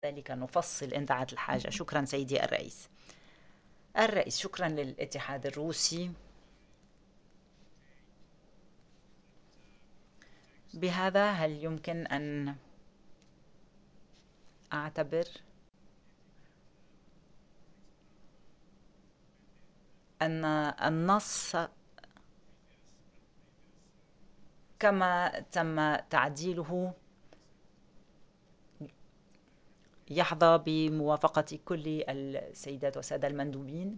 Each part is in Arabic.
ذلك نفصل إن دعت الحاجة. شكرا سيدي الرئيس. الرئيس: شكرا للاتحاد الروسي. بهذا هل يمكن أن أعتبر أن النص كما تم تعديله يحظى بموافقة كل السيدات والسادة المندوبين؟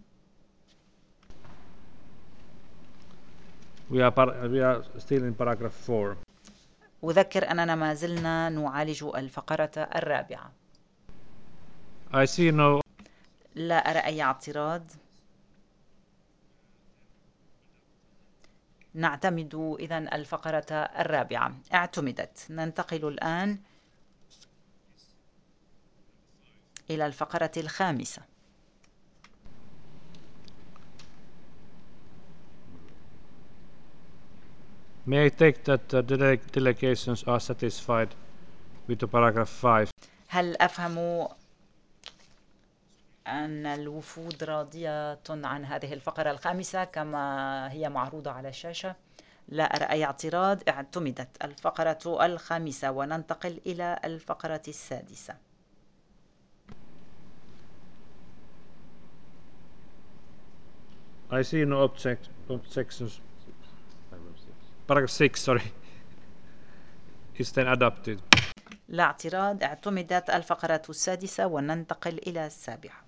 We are still in paragraph 4. أذكر أننا ما زلنا نعالج الفقرة الرابعة. I see no. لا أرى أي اعتراض. نعتمد إذن الفقرة الرابعة اعتمدت. ننتقل الآن إلى الفقرة الخامسة. May I take that the delegations are satisfied with the paragraph 5? هل أفهم أن الوفود راضية عن هذه الفقرة الخامسة كما هي معروضة على الشاشة؟ لا أرى أي اعتراض. اعتمدت الفقرة الخامسة وننتقل إلى الفقرة السادسة. I see no objections. Paragraph 6, sorry, is then adopted. لا اعتراض. اعتمدت الفقرة السادسة وننتقل إلى السابعة.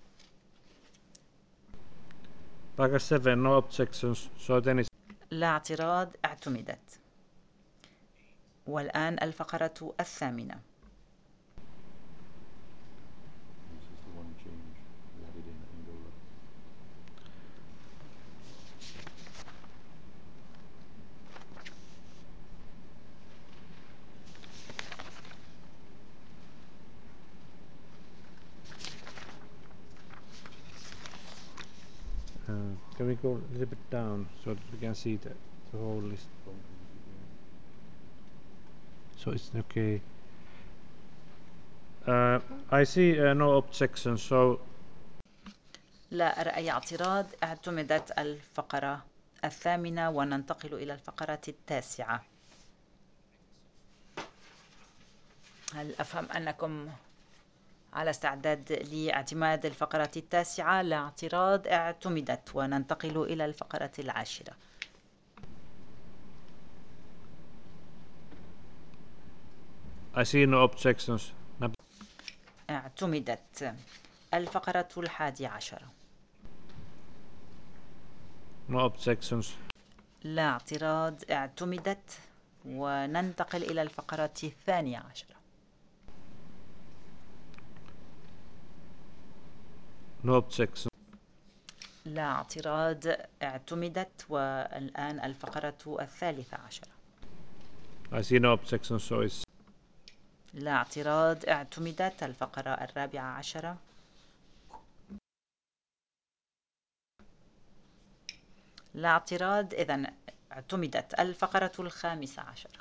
Paragraph 7, no objections, so then it's... لا اعتراض. اعتمدت. والآن الفقرة الثامنة. Can we go a little bit down so that we can see the whole list? So it's okay. I see no objections, so... لا أرى أي اعتراض. اعتمدت الفقرة الثامنة وننتقل إلى الفقرة التاسعة. هل أفهم أنكم على استعداد لاعتماد الفقرة التاسعة؟ لا اعتراض. اعتمدت وننتقل إلى الفقرة العاشرة. I see no objections. اعتمدت الفقرة الحادية عشرة. No objections. لا اعتراض. اعتمدت وننتقل إلى الفقرة الثانية عشرة. No objections. لا اعتراض. اعتمدت. والآن الفقرة الثالثة عشرة. I see no objections, so it's... لا اعتراض. اعتمدت الفقرة الرابعة عشرة. لا اعتراض. إذن اعتمدت الفقرة الخامسة عشرة.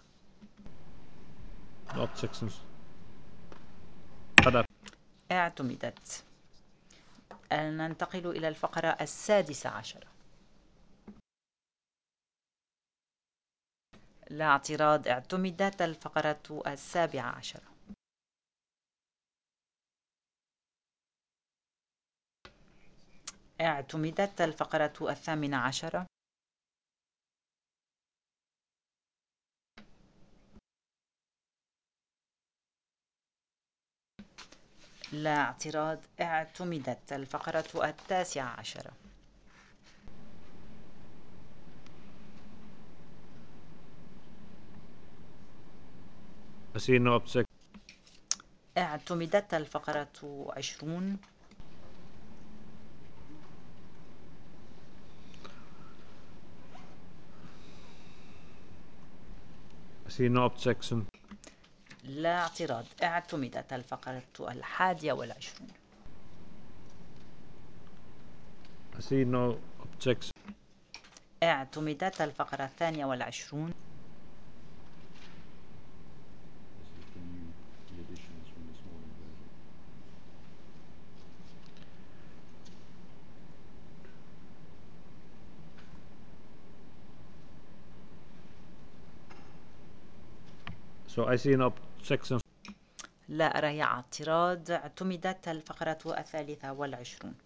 No objections. اعتمدت. ننتقل إلى الفقرة السادسة عشرة. لا اعتراض. اعتمدت الفقرة السابعة عشرة. اعتمدت الفقرة الثامنة عشرة. لا اعتراض. اعتمدت الفقرة التاسعة عشرة. I see no objections. اعتمدت الفقرة 20. I see no objection. لا اعتراض. اعتمدت الفقرة 21. I see no objection. اعتمدت الفقرة 22. So I see no section. لا أرى اعتراض. اعتمدت الفقرة 23.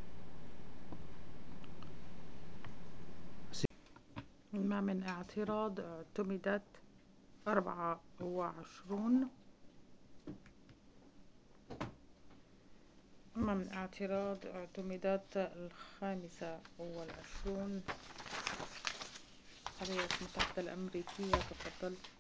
ما من اعتراض. اعتمدت 24. ما من اعتراض. اعتمدت 25. هذه المساعدة الأمريكية، تفضل.